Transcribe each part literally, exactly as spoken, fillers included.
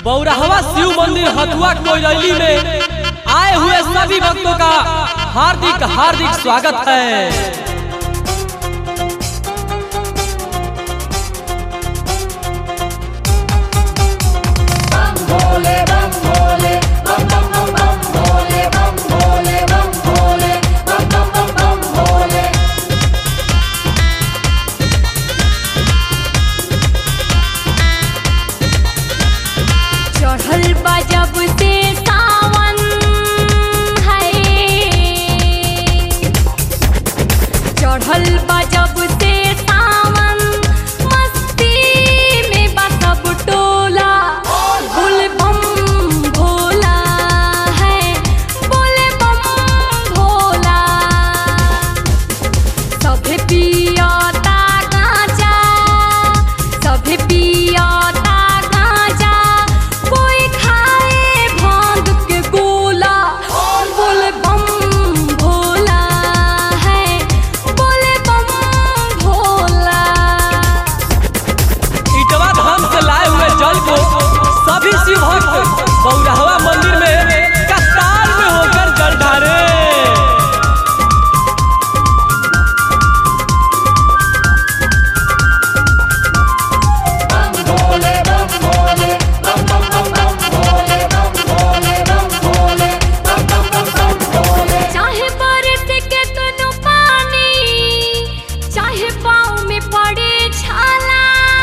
बौरहवा शिव मंदिर हथुआ कोयली में आए हुए सभी भक्तों का हार्दिक हार्दिक स्वागत है। सभी शिव भक्त बौरहवा मंदिर में कतार में होकर जल ढारे। चाहे बरस के तनु पानी, चाहे पाँव में पड़े छाला,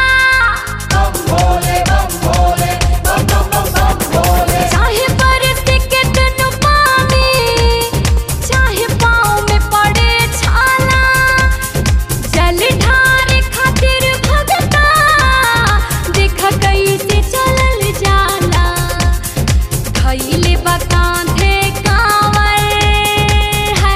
चाहे बरस के तनु पानी, चाहे पाँव में पड़े छाला, जल ढारे खातिर भगता देखा कैसे चलल जाला। धइले बा कांधे कांवर है,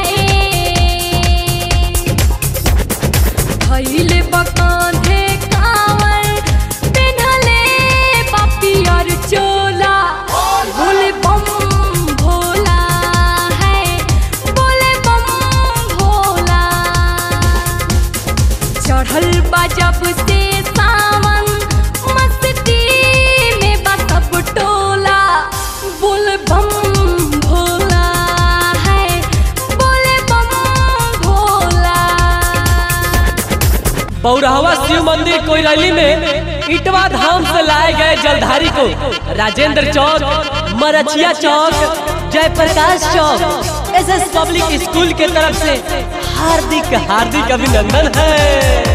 धइले बा कांधे कांवर, पेन्हले बा पियर चोला, बोले बम भोला है, बोले बम भोला। चढ़ल बा जब से सावन, मस्ती में बा सब टोला, बोले बम भोला है, बोले बम भोला। बौरहवा शिव मंदिर कोयली में इटवा धाम से लाए गए जलधारी को Rajendra Chowk, Marchiya Chowk, Jayaprakash Chowk, S S public school के तरफ से हार्दिक हार्दिक अभिनंदन है।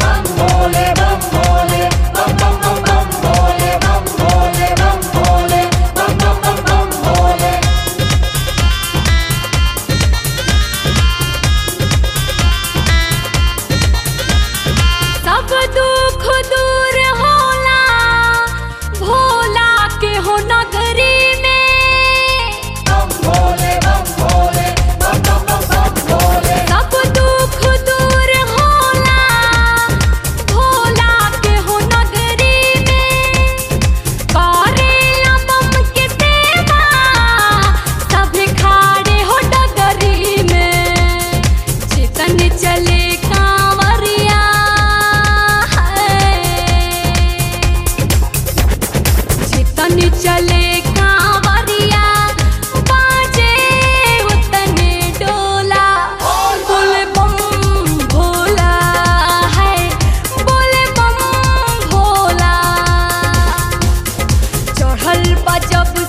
सब दुख दूर होला भोला के हो नगरी में, सब दुख दूर होला भोला के हो नगरी में। करेला बम के सेवा सब खाड़े हो डगरी में, चेतन चले कांवरिया जितनी चले कांवरिया, बाजे उतने डोला, बोले बम भोला है, बोले बम भोला। चढ़ल बा जब